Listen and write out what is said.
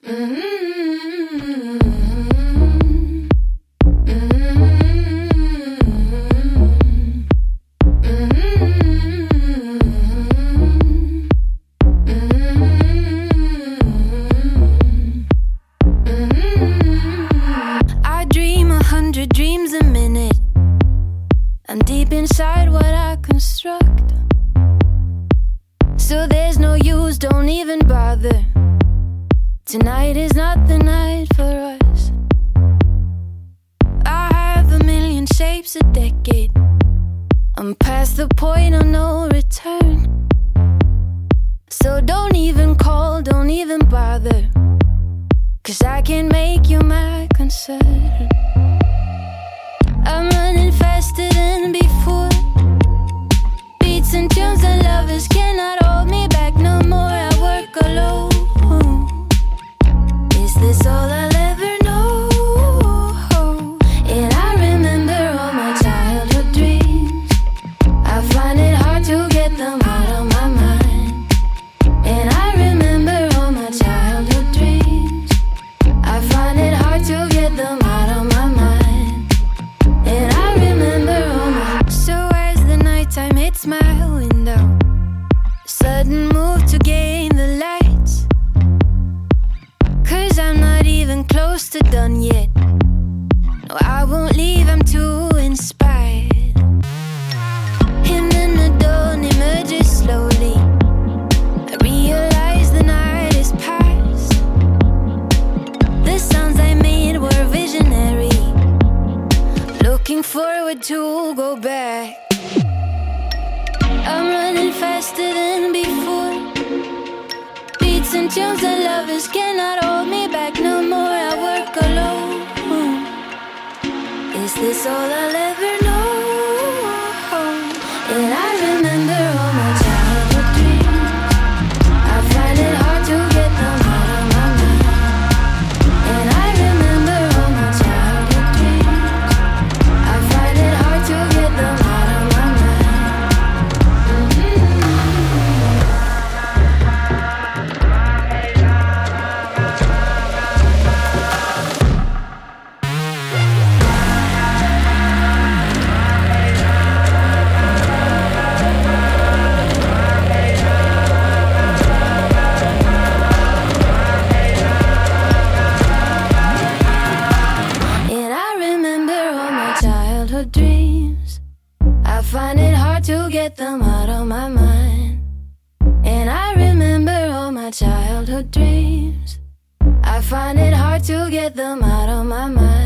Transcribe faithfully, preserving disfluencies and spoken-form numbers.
I dream a hundred dreams a minute. I'm deep inside what I construct. So there's no use, don't even bother. Tonight is not the night for us. I have a million shapes a decade. I'm past the point of no return. So don't even call, don't even bother, 'cause I can't make you my concern. I'm running faster than before. Beats and tunes and lovers cannot hold me back no more. I work alone. Is this all I'll ever know? And I remember all my childhood dreams. I find it hard to get them out of my mind. And I remember all my childhood dreams. I find it hard to get them out of my mind. And I remember all my... So as the nighttime hits my window, sudden move to gain the lights, 'cause I'm not even close to done yet. No, I won't leave, I'm too inspired. And then the dawn emerges slowly. I realize the night is past. The sounds I made were visionary, looking forward to go back. I'm running faster than before. Beats and tunes and lovers cannot hold me back no more. I work alone. Is this all I'll ever know? And I remember all my childhood dreams. I find it hard to get them out of my mind. And I remember all my childhood dreams. I find it hard to get them out of my mind. And I remember all my childhood dreams. I find it hard to get them out of my mind. And I remember all my childhood dreams. I find it hard to get them out of my mind.